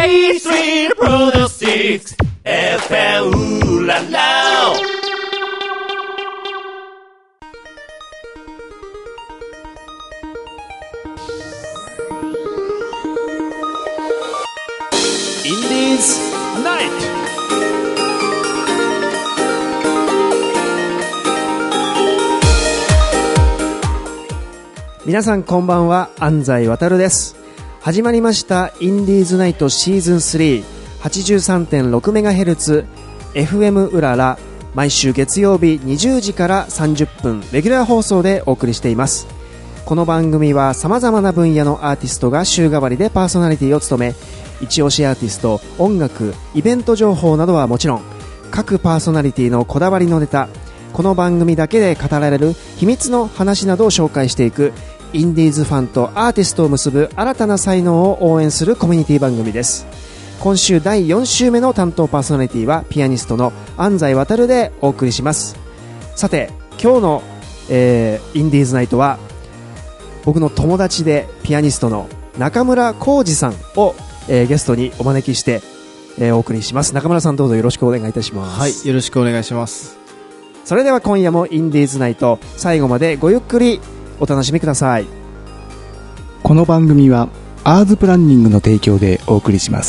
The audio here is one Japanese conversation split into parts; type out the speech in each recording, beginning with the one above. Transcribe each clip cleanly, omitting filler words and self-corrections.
A Street Products FM ララインディーズナイト。 皆さんこんばんは、安西航です。始まりましたインディーズナイトシーズン 383.6MHz FM うらら、毎週月曜日20時から30分レギュラー放送でお送りしています。この番組は様々な分野のアーティストが週替わりでパーソナリティを務め、一押しアーティスト、音楽、イベント情報などはもちろん、各パーソナリティのこだわりのネタ、この番組だけで語られる秘密の話などを紹介していくインディーズファンとアーティストを結ぶ新たな才能を応援するコミュニティ番組です。今週第4週目の担当パーソナリティはピアニストの安西航でお送りします。さて今日の、インディーズナイトは僕の友達でピアニストの中村浩二さんを、ゲストにお招きして、お送りします。中村さんどうぞよろしくお願いいたします。 はい、よろしくお願いします。 それでは今夜もインディーズナイト、最後までごゆっくりお楽しみください。 この番組はアーズプランニングの提供でお送りします。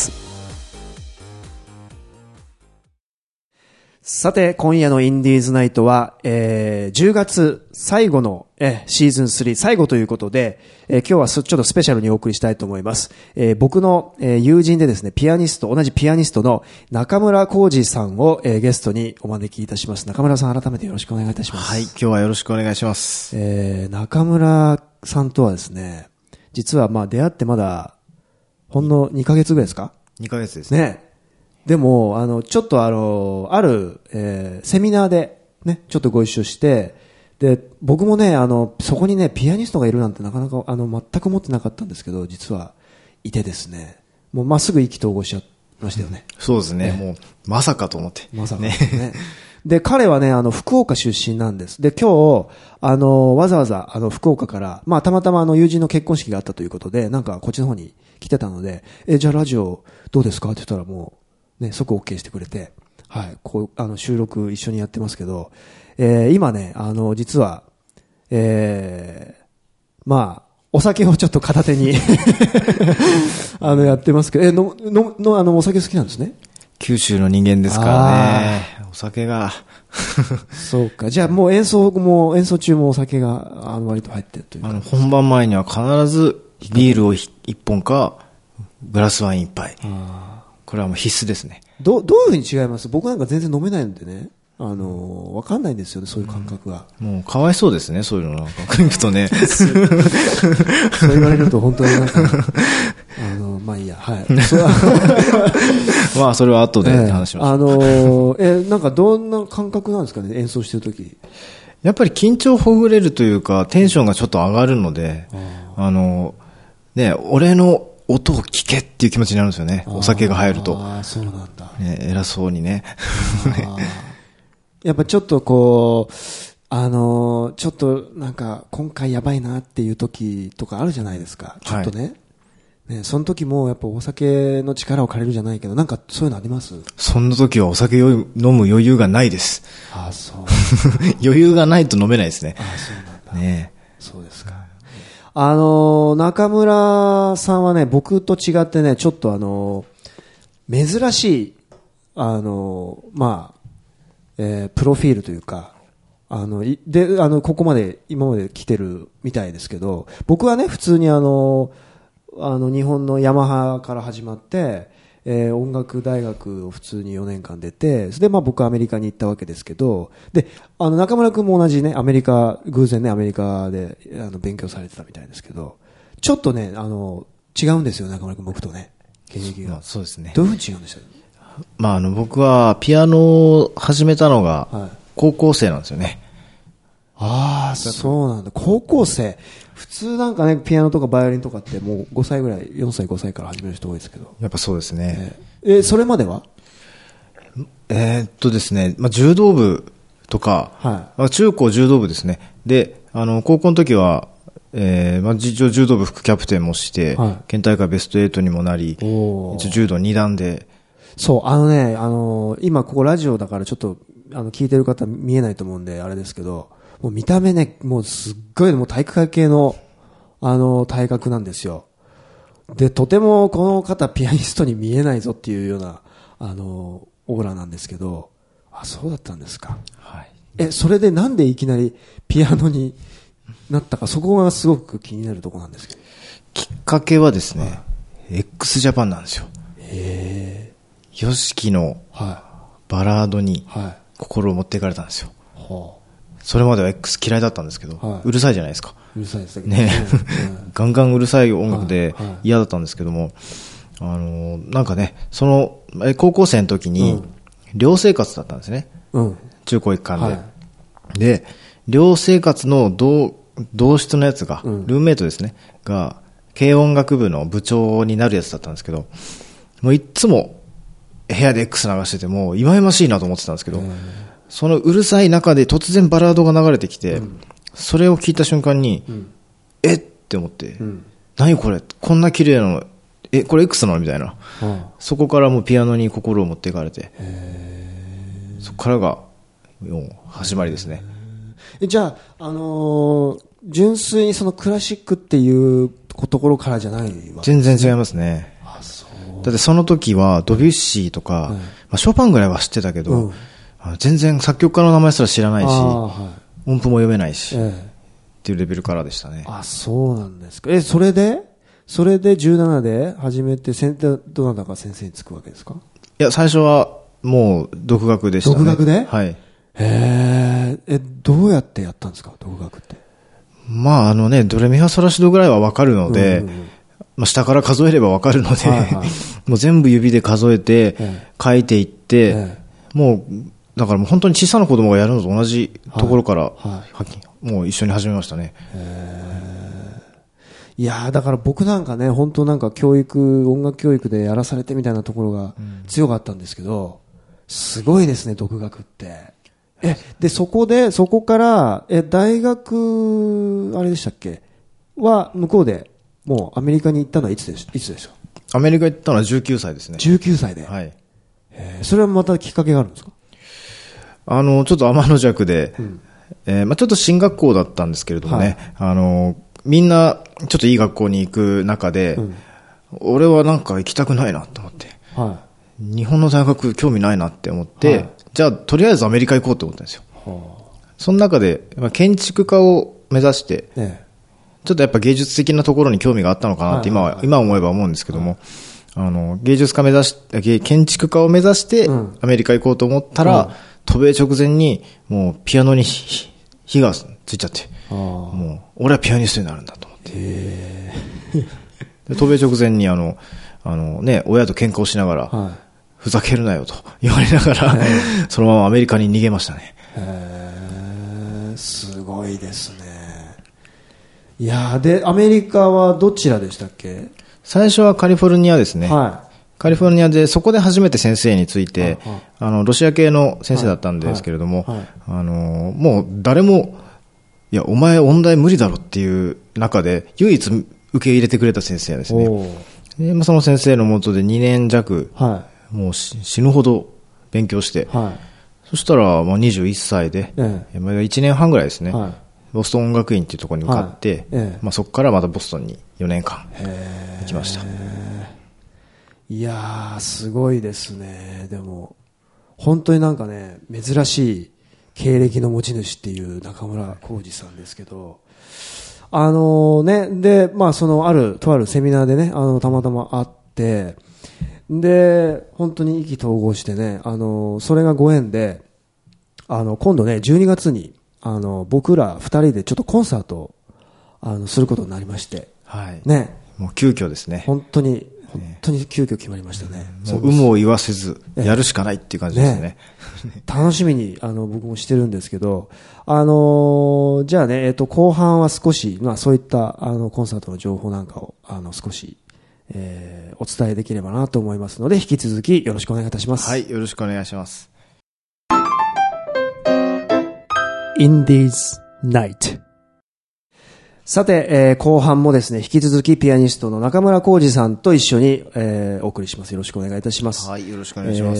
さて今夜のインディーズナイトは、10月最後の、シーズン3最後ということで、今日はちょっとスペシャルにお送りしたいと思います。僕の、友人でですね、同じピアニストの中村浩二さんを、ゲストにお招きいたします。中村さん改めてよろしくお願いいたします。 はい、今日はよろしくお願いします。 中村さんとはですね、実は出会ってまだほんの2ヶ月ぐらいですか ？2ヶ月ですね。 ね。でも、ちょっとある、セミナーでね、ちょっとご一緒して、で、僕もね、そこにね、ピアニストがいるなんてなかなか、全く思ってなかったんですけど、実はいてですね、もうまっすぐ意気投合しちゃいましたよね。 そうですね、もう、まさかと思って。 まさかね。で、彼はね、福岡出身なんです。で、今日、わざわざ、福岡から、たまたま友人の結婚式があったということで、なんかこっちの方に来てたので、じゃあラジオどうですかって言ったらもう、ね、即 OK してくれて、はい、収録一緒にやってますけど、今ね、実は、お酒をちょっと片手に、やってますけど、お酒好きなんですね。 九州の人間ですからね、お酒が。 そうか、じゃあもう演奏中もお酒が、割と入ってるというか。 本番前には必ずビールを1本か、グラスワイン1杯。これはもう必須ですね。 どういうふうに違います？僕なんか全然飲めないんでね。わかんないんですよね、そういう感覚が。 もうかわいそうですね、そういうのなんか行くとね。 そう言われると本当になんか、いいや、はい。 それは後で話します。 なんかどんな感覚なんですかね、演奏してるとき。 やっぱり緊張ほぐれるというか、テンションがちょっと上がるので、俺の音を聞けっていう気持ちになるんですよね。お酒が入ると。 そうなんだ。 偉そうにね。 やっぱちょっとこう、ちょっとなんか今回やばいなっていう時とかあるじゃないですか。ちょっとね。ね、その時もやっぱお酒の力を借りるじゃないけど、なんかそういうのあります？ そんな時はお酒を飲む余裕がないです。 そう。 余裕がないと飲めないですね。 そうなんだ。 ね。 そうですか。中村さんはね、僕と違ってね、ちょっと珍しい、プロフィールというか、ここまで、今まで来てるみたいですけど、僕はね、普通に日本のヤマハから始まって、音楽大学を普通に4年間出て、で、僕はアメリカに行ったわけですけど、で、中村くんも同じね、偶然ね、アメリカで、勉強されてたみたいですけど、ちょっとね、違うんですよ、中村くん、僕とね、経歴が。 そうですね。 どういうふうに違うんでした？ 僕はピアノを始めたのが、高校生なんですよね。 そうなんだ。高校生。普通なんかね、ピアノとかバイオリンとかってもう5歳ぐらい、4歳、5歳から始める人多いですけど。 やっぱそうですね。 それまではですね、柔道部とか、中高柔道部ですね。で、高校の時は、 一応柔道部副キャプテンもして、 はい、 県大会ベスト8にもなり、一応柔道2段で。 そう、今ここラジオだからちょっと、聞いてる方見えないと思うんで、あれですけど、もう見た目ね、もうすっごい、もう体育会系の、体格なんですよ。で、とてもこの方ピアニストに見えないぞっていうような、オーラなんですけど、あ、そうだったんですか。 はい。 それでなんでいきなりピアノになったか、そこがすごく気になるところなんですけど。 きっかけはですね、x ジャパンなんですよ。ヨシキのバラードに心を持っていかれたんですよ。それまでは X 嫌いだったんですけど、うるさいじゃないですか。 うるさいですね。ガンガンうるさい音楽で嫌だったんですけども、なんかね、高校生の時に寮生活だったんですね。中高一貫で。で、寮生活の同室のやつが、ルームメイトですね、が、軽音楽部の部長になるやつだったんですけど、もういつも部屋で X 流してても、忌々しいなと思ってたんですけど、そのうるさい中で突然バラードが流れてきて、それを聞いた瞬間に、って思って、何これこんな綺麗なの、これ X なのみたいな。そこからもうピアノに心を持っていかれて、そこからが、もう始まりですね。 じゃあ、純粋にそのクラシックっていうところからじゃないわけですね。 全然違いますね。だってその時はドビュッシーとか、ショパンぐらいは知ってたけど、全然作曲家の名前すら知らないし、音符も読めないし、っていうレベルからでしたね。 あ、そうなんですか。それで17で始めて、どなたか先生につくわけですか？ いや、最初はもう独学でしたね。 独学で？ はい。 どうやってやったんですか、独学って。 まあドレミファソラシドぐらいはわかるので、下から数えればわかるので、もう全部指で数えて、書いていって、もう、だからもう本当に小さな子供がやるのと同じところから、もう一緒に始めましたね。 いやー、だから僕なんかね、本当なんか音楽教育でやらされてみたいなところが強かったんですけど、すごいですね、独学って。で、そこから、大学、あれでしたっけは、向こうで、もうアメリカに行ったのはいつでしたアメリカ行ったのは19歳ですね。 19歳で。 はい。 それはまたきっかけがあるんですか？ ちょっと天の弱で、ちょっと進学校だったんですけれどもね、みんな、ちょっといい学校に行く中で、俺はなんか行きたくないなと思って、日本の大学興味ないなって思って、じゃあ、とりあえずアメリカ行こうと思ったんですよ。その中で、建築家を目指して、ちょっとやっぱ芸術的なところに興味があったのかなって今思えば思うんですけども、芸術家建築家を目指してアメリカ行こうと思ったら、渡米直前にもうピアノに火がついちゃって、もう俺はピアニストになるんだと思って。で渡米直前に親と喧嘩をしながら、ふざけるなよと言われながら、そのままアメリカに逃げましたね。 すごいですね。いやで、アメリカはどちらでしたっけ？ 最初はカリフォルニアですね。カリフォルニアで、そこで初めて先生について、ロシア系の先生だったんですけれども、もう誰も、いや、お前音大無理だろっていう中で、唯一受け入れてくれた先生ですね。で、その先生の下で2年弱、もう死ぬほど勉強して、そしたら、21歳で、1年半ぐらいですね。ボストン音楽院っていうところに向かって、そこからまたボストンに4年間行きました。 いやー、すごいですね。でも、本当になんかね、珍しい経歴の持ち主っていう中村浩二さんですけど、で、とあるセミナーでね、たまたま会って、で、本当に意気投合してね、それがご縁で、今度ね、12月に、僕ら2人でちょっとコンサートを、することになりまして、ね。 もう急遽ですね。 本当に急遽決まりましたね。 もう有無を言わせず、やるしかないっていう感じですね。 楽しみに、僕もしてるんですけど、じゃあね、後半は少し、そういった、コンサートの情報なんかを、少し、お伝えできればなと思いますので、引き続きよろしくお願いいたします。 はい、よろしくお願いします。 Indies Night。 さて、後半もですね、引き続きピアニストの中村浩二さんと一緒に、お送りします。よろしくお願いいたします。 はい、よろしくお願いします。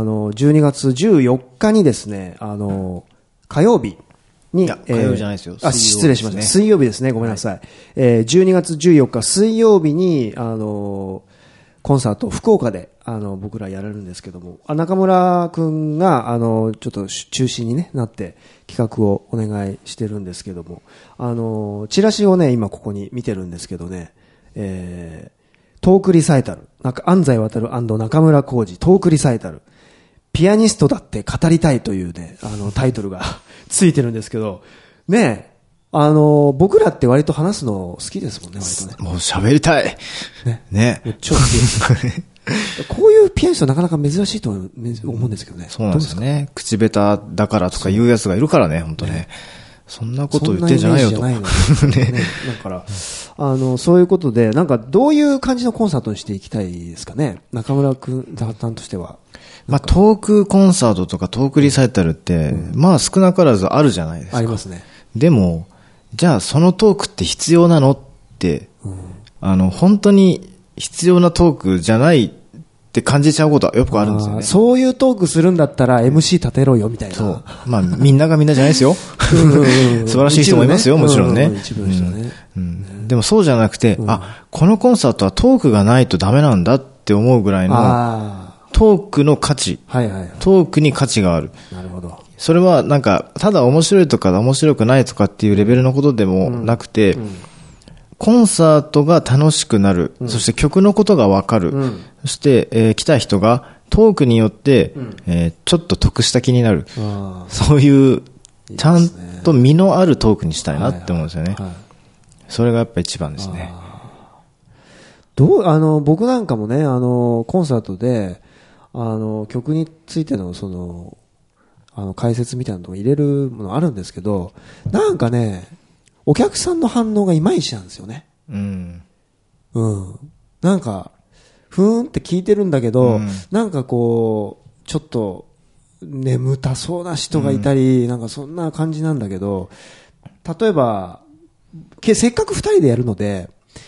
12月14日にですね、火曜日に、 火曜日じゃないですよ。 失礼しました。水曜日ですね、ごめんなさい。12月14日水曜日に、コンサート、福岡で、僕らやれるんですけども、中村くんが、ちょっと中心に、ね、なって、企画をお願いしてるんですけども、チラシをね、今ここに見てるんですけどね、トークリサイタル、安西渡中村浩二、トークリサイタル、ピアニストだって語りたいというね、タイトルがついてるんですけど、ね、僕らって割と話すの好きですもんね、割とね。 もう喋りたい。ね。 超好きです。こういうピアニストなかなか珍しいと思うんですけどね。 そうなんですよね。口下手だからとか言うやつがいるからね、本当ね。そんなこと言ってんじゃないよと。ね。 だから、そういうことで、どういう感じのコンサートにしていきたいですかね。中村くんさんとしては。 トークコンサートとかトークリサイタルって、少なからずあるじゃないですか。 ありますね。 でも、じゃあそのトークって必要なのって、本当に必要なトークじゃないって感じちゃうことはよくあるんですよね。 そういうトークするんだったら MC 立てろよみたいな。そう。 みんながみんなじゃないですよ。素晴らしい人もいますよ、もちろんね。 一部の人ね。 でもそうじゃなくて、このコンサートはトークがないとダメなんだって思うぐらいの、トークの価値、トークに価値がある。 なるほど。 それはただ面白いとか面白くないとかっていうレベルのことでもなくて、コンサートが楽しくなる、そして曲のことがわかる、そして、来た人がトークによって、ちょっと得した気になる、そういうちゃんと身のあるトークにしたいなって思うんですよね。それがやっぱ一番ですね。 僕なんかもね、コンサートで曲についての解説みたいなのを入れるものあるんですけど、お客さんの反応がいまいちなんですよね。ふーんって聞いてるんだけど、ちょっと眠たそうな人がいたり、そんな感じなんだけど、例えば、せっかく二人でやるので、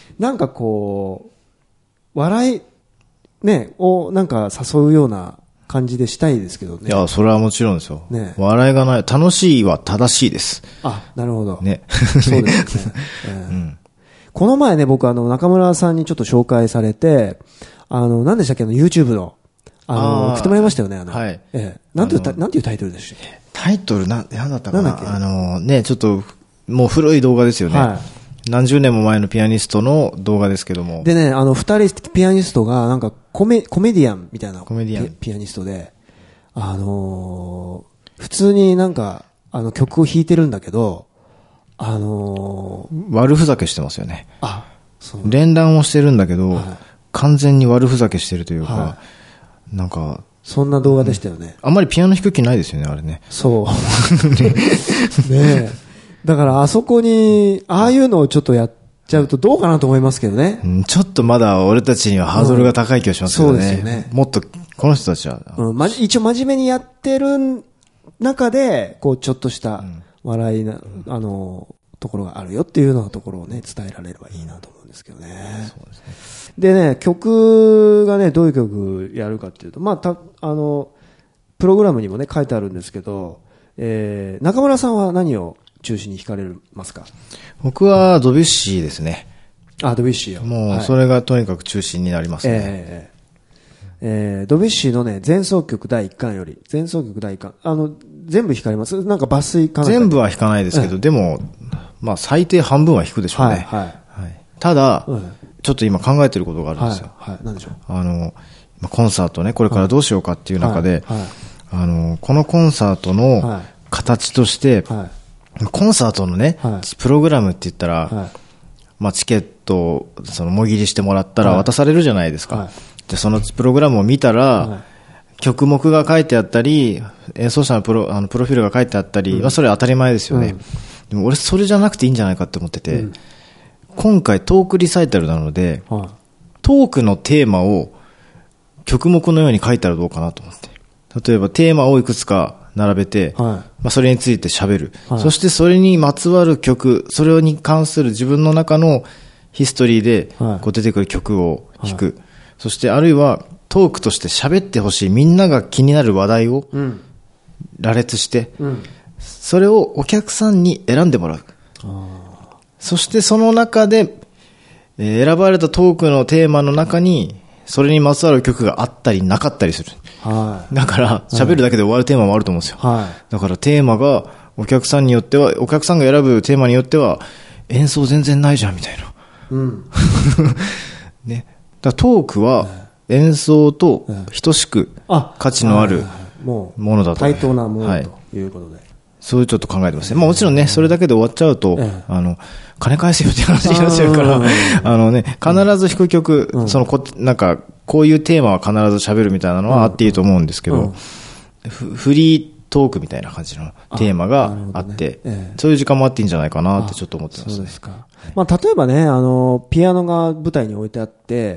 笑い、ね、を誘うような感じでしたいですけどね。 いや、それはもちろんですよ。笑いがない。楽しいは正しいです。 なるほど。 ね。 そうですね。この前ね、僕中村さんにちょっと紹介されて、何でしたっけ、YouTube の、送ってもらいましたよね、 はい。 なんていうタイトルでしたっけ？ タイトルなんだったかな。ちょっと、もう古い動画ですよね。何十年も前のピアニストの動画ですけども。 でね、二人ピアニストがコメディアンみたいなピアニストで、普通に曲を弾いてるんだけど、 悪ふざけしてますよね。 そう。 連弾をしてるんだけど、完全に悪ふざけしてるというか、 そんな動画でしたよね。 あんまりピアノ弾く気ないですよね、あれね。 そう。ねえ。だからあそこに、ああいうのをちょっとやっちゃうとどうかなと思いますけどね。 ちょっとまだ俺たちにはハードルが高い気がしますけどね。そうですよね。もっと、この人たちは。 一応真面目にやってる中で、ちょっとした笑いな、ところがあるよっていうようなところをね、伝えられればいいなと思うんですけどね。そうですね。でね、曲がね、どういう曲やるかっていうと、プログラムにもね、書いてあるんですけど、中村さんは何を中心に弾かれますか？ 僕はドビュッシーですね。 ドビュッシーよ。 もうそれがとにかく中心になりますね。 ドビュッシーのね、前奏曲第1巻より、全部弾かれます？抜粋かな？ 全部は弾かないですけど、でも、最低半分は弾くでしょうね。ただ、ちょっと今考えてることがあるんですよ。 何でしょう？ コンサートね、これからどうしようかっていう中で、このコンサートの形として、コンサートのね、プログラムって言ったら、チケットをもぎりしてもらったら渡されるじゃないですか。で、そのプログラムを見たら、曲目が書いてあったり、演奏者のプロフィールが書いてあったり、それは当たり前ですよね。でも俺それじゃなくていいんじゃないかって思ってて、今回トークリサイタルなので、トークのテーマを曲目のように書いたらどうかなと思って。例えばテーマをいくつか並べて、 はいまあそれについて喋る、 はい。 そしてそれにまつわる曲、それに関する自分の中のヒストリーではいこう出てくる曲を弾く。そしてあるいはトークとして喋ってほしい、みんなが気になる話題をうん。 羅列して、 うん。 それをお客さんに選んでもらう。そしてその中で、選ばれたトークのテーマの中に、それにまつわる曲があったりなかったりする。 はい。 だから、喋るだけで終わるテーマもあると思うんですよ。 はい。 だからテーマが、お客さんによっては、お客さんが選ぶテーマによっては、演奏全然ないじゃん、みたいな。 うん。 ね。だからトークは、演奏と等しく価値のあるもう、 ものだと。 対等なものはいということで。 そういうちょっと考えてますね。まあもちろんね、それだけで終わっちゃうと、 ええ金返せよって話になっちゃうから、必ず弾く曲、なんか、こういうテーマは必ず喋るみたいなのはあっていいと思うんですけど、フリートークみたいな感じのテーマがあって、そういう時間もあっていいんじゃないかなってちょっと思ってますね。 そうですか。まあ例えばね、ピアノが舞台に置いてあって、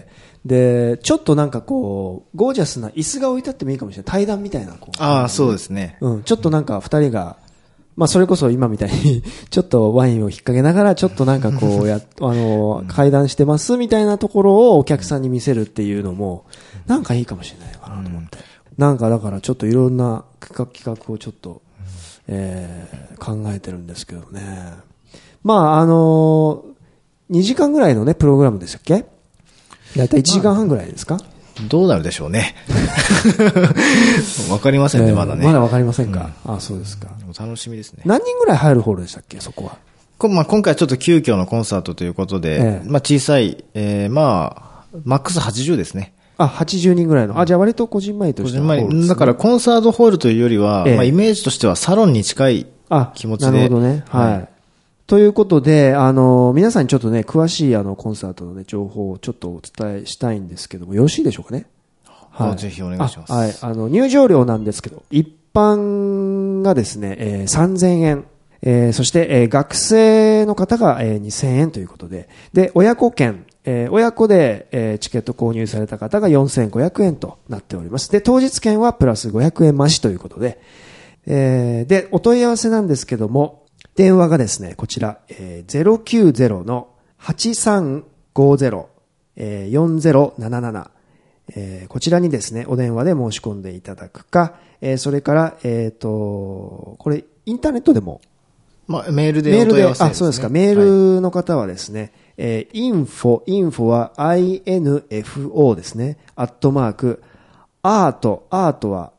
で、ちょっとなんかこう、ゴージャスな椅子が置いてあってもいいかもしれない。対談みたいな。 ああ、そうですね。 うん、ちょっとなんか二人が、まあそれこそ今みたいにちょっとワインを引っ掛けながらちょっとなんかこう会談してますみたいなところをお客さんに見せるっていうのもなんかいいかもしれないかなと思って、なんかだからちょっといろんな企画をちょっと、考えてるんですけどね。まあ2時間ぐらいのねプログラムでしたっけ？だいたい1時間半ぐらいですか？ どうなるでしょうね。わかりませんね、まだね。 まだわかりませんか。あ、そうですか。 楽しみですね。 何人ぐらい入るホールでしたっけ、そこは。 まあ、今回ちょっと急遽のコンサートということで、まあ小さい、マックス80ですね。 あ、80人ぐらいの。あ、じゃあ割とこじんまりとしたホールですね。 だからコンサートホールというよりは、まあイメージとしてはサロンに近い気持ちで。 なるほどね。はい。ということで、皆さんにちょっとね、詳しいコンサートのね、情報をちょっとお伝えしたいんですけども、よろしいでしょうかね。 はい。ぜひお願いします。 はい。入場料なんですけど、一般がですね、3000円。そして、学生の方が、2000円ということで、で、親子券、親子で、チケット購入された方が4500円となっております。で、当日券はプラス500円増しということで、で、お問い合わせなんですけども、電話がですね、こちら、090-8350-4077、こちらにですね、お電話で申し込んでいただくか、それから、これ、インターネットでも、 まあ、メールでお問い合わせですね。 そうですか。メールの方はですね、info は info ですね。@art は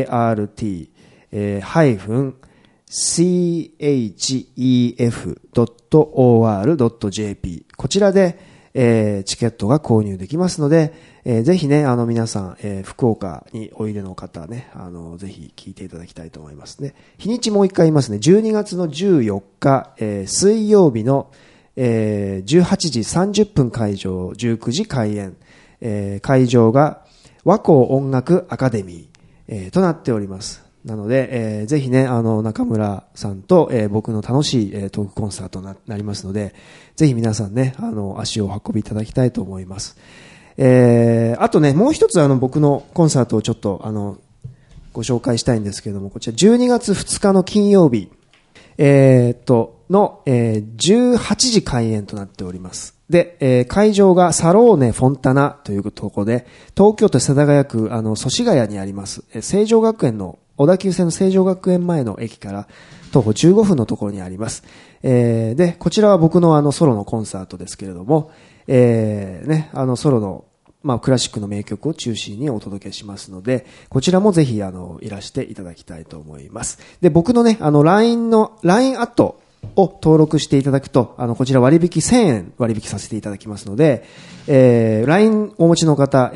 art、chef.or.jp こちらで、チケットが購入できますので、ぜひね、皆さん、福岡においでの方ね、ぜひ聞いていただきたいと思いますね。日にちもう一回言いますね。12月の14日、水曜日の、18時30分会場、19時開演、会場が和光音楽アカデミー、となっております。なので、ぜひね、中村さんと、僕の楽しい、トークコンサートになりますので、ぜひ皆さんね、足をお運びいただきたいと思います。あとね、もう一つ僕のコンサートをちょっと、ご紹介したいんですけれども、こちら12月2日の金曜日、18時開演となっております。で、会場がサローネフォンタナというところで、東京都世田谷区、祖師ヶ谷にあります、成城学園の、小田急線の成城学園前の駅から徒歩15分のところにあります。で、こちらは僕のソロのコンサートですけれども、ね、ソロの、まあ、クラシックの名曲を中心にお届けしますので、こちらもぜひ、いらしていただきたいと思います。で、僕のね、LINE アットを登録していただくと、こちら割引1000円割引させていただきますので、LINE お持ちの方、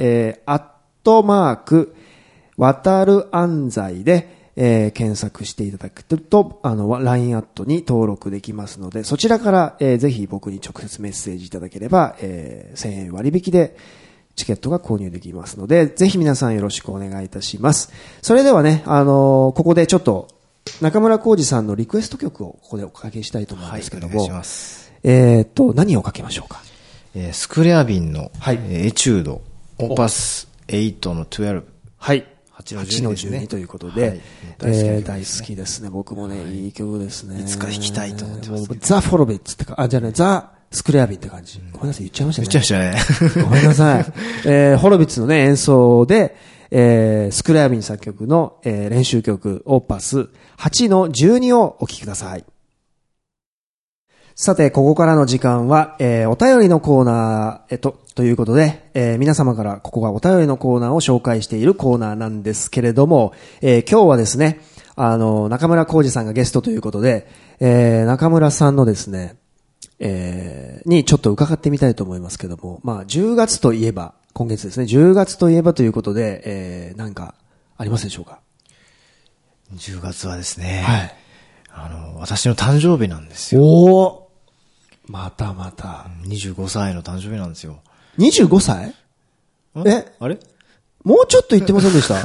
わたる安西で、検索していただくと、LINE アットに登録できますので、そちらから、ぜひ僕に直接メッセージいただければ、1000円割引でチケットが購入できますので、ぜひ皆さんよろしくお願いいたします。それではね、ここでちょっと、中村浩二さんのリクエスト曲をここでおかけしたいと思うんですけども、 はい、お願いします。 何をかけましょうか。 スクレアビンの、 はい、 エチュード、オーパス8の12。 はい。 8の12ということで、 はい、 大好きですね。僕もね、いい曲ですね。 いつか弾きたいと思ってます。 ザ・フォロビッツってか、じゃあね、ザ・スクレアビンって感じ。ごめんなさい、言っちゃいましたね。 言っちゃいましたね。 ごめんなさい。ホロビッツのね、演奏で、スクレアビン作曲の、練習曲、オーパス8の12をお聴きください。さて、ここからの時間は、お便りのコーナー、ということで、皆様からここがお便りのコーナーを紹介しているコーナーなんですけれども、今日はですね、中村浩二さんがゲストということで、中村さんのですね、にちょっと伺ってみたいと思いますけども、まあ、10月といえば、今月ですね、10月といえばということで、なんか、ありますでしょうか ？10月はですね、 はい。 私の誕生日なんですよ。 おーまたまた。 25歳の誕生日なんですよ。 25歳？ あれもうちょっと言ってませんでした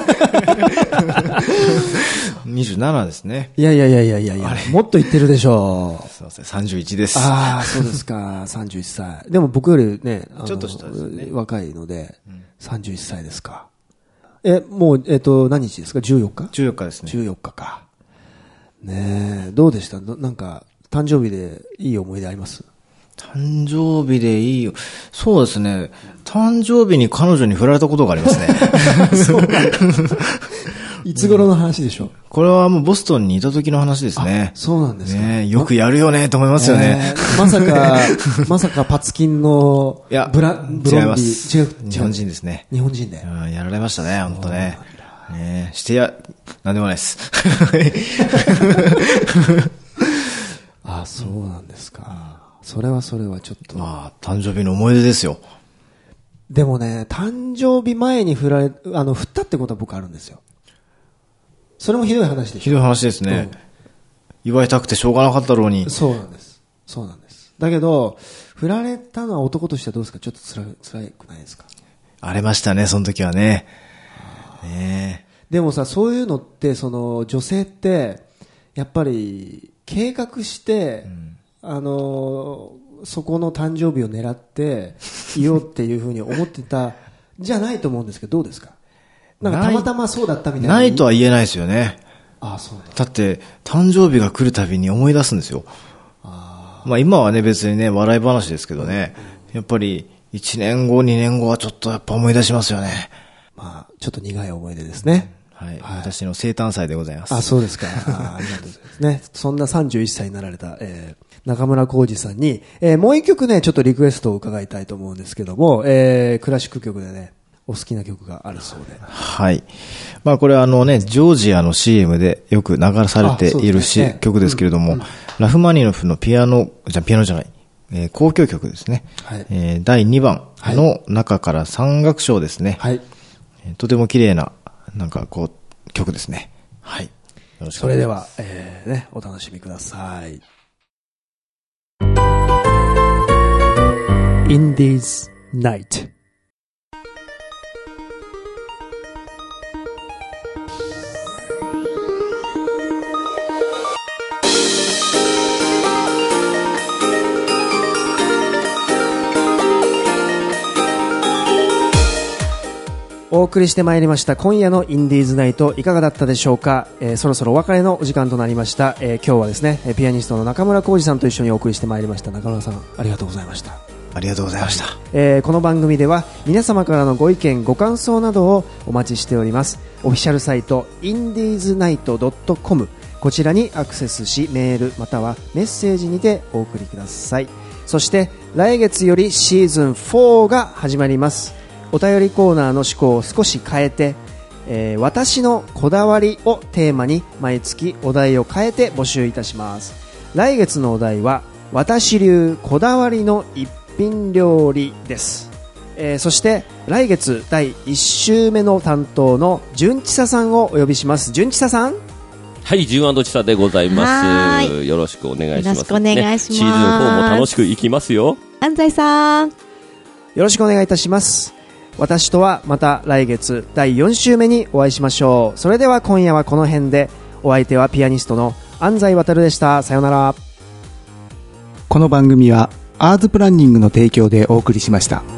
27ですね。 いや、もっと言ってるでしょう。 すいません、31です。 ああ、そうですか、31歳。でも僕よりね、 ちょっと下ですね。 若いので、31歳ですか。もう、何日ですか ?14 日 ?14 日ですね。 14日か。ねえ、どうでした？なんか、誕生日でいい思い出あります？ 誕生日でいいよ。そうですね。誕生日に彼女に振られたことがありますね。 そういつ頃の話でしょう？ これはもうボストンにいた時の話ですね。 そうなんですか。 ね、よくやるよねと思いますよね。 まさかパツキンのいや、 ブロンディ違います。日本人ですね。 日本人で。 やられましたね、本当ね。ね、なんでもないです。 あ、そうなんですか。それはちょっと。 まあ、誕生日の思い出ですよ。 でもね、誕生日前に振ったってことは僕あるんですよ。それもひどい話でしょ。 ひどい話ですね。祝いたくてしょうがなかったろうに。 そうなんです。だけど、振られたのは男としてはどうですか？ちょっと辛くないですか？ 荒れましたね、その時はね。ねでもさ、そういうのって、女性って、やっぱり、計画して、そこの誕生日を狙っていようっていうふうに思ってたじゃないと思うんですけど、どうですか？なんかたまたまそうだったみたいな。 ないとは言えないですよね。 あ、そうだって、誕生日が来るたびに思い出すんですよ。まあ今はね、別にね、笑い話ですけどね、やっぱり1年後、2年後はちょっとやっぱ思い出しますよね。 まあ、ちょっと苦い思い出ですね。 はい。私の生誕祭でございます。 あ、そうですか。ありがとうございますね。そんな31歳になられた、中村浩二さんに、もう一曲ね、ちょっとリクエストを伺いたいと思うんですけども、クラシック曲でね、お好きな曲があるそうで。 はい。まあこれジョージアの CM でよく流されている曲ですけれども、ラフマニノフのピアノじゃない、交響曲ですね。はい。第2番の中から3楽章ですね。はい。とても綺麗な、曲ですね。はい。よろしくお願いします。 それでは、お楽しみください。Indies Night。お送りしてまいりました今夜のインディーズナイトいかがだったでしょうか。そろそろお別れのお時間となりました。今日はですねピアニストの中村浩二さんと一緒にお送りしてまいりました。中村さんありがとうございました。 ありがとうございました。 この番組では皆様からのご意見ご感想などをお待ちしております。オフィシャルサイト indiesnight.com こちらにアクセスしメールまたはメッセージにてお送りください。そして来月よりシーズン4が始まります。お便りコーナーの趣向を少し変えて、私のこだわりをテーマに毎月お題を変えて募集いたします。来月のお題は私流こだわりの一品料理です。そして来月第1週目の担当の純ちささんをお呼びします。純ちささん、 はい、純&ちさでございます。よろしくお願いします。 よろしくお願いします。 シーズン4も楽しくいきますよ。 安西さん、 よろしくお願いいたします。私とはまた来月第4週目にお会いしましょう。それでは今夜はこの辺で。お相手はピアニストの安西航でした。さようなら。 この番組はアーズプランニングの提供でお送りしました。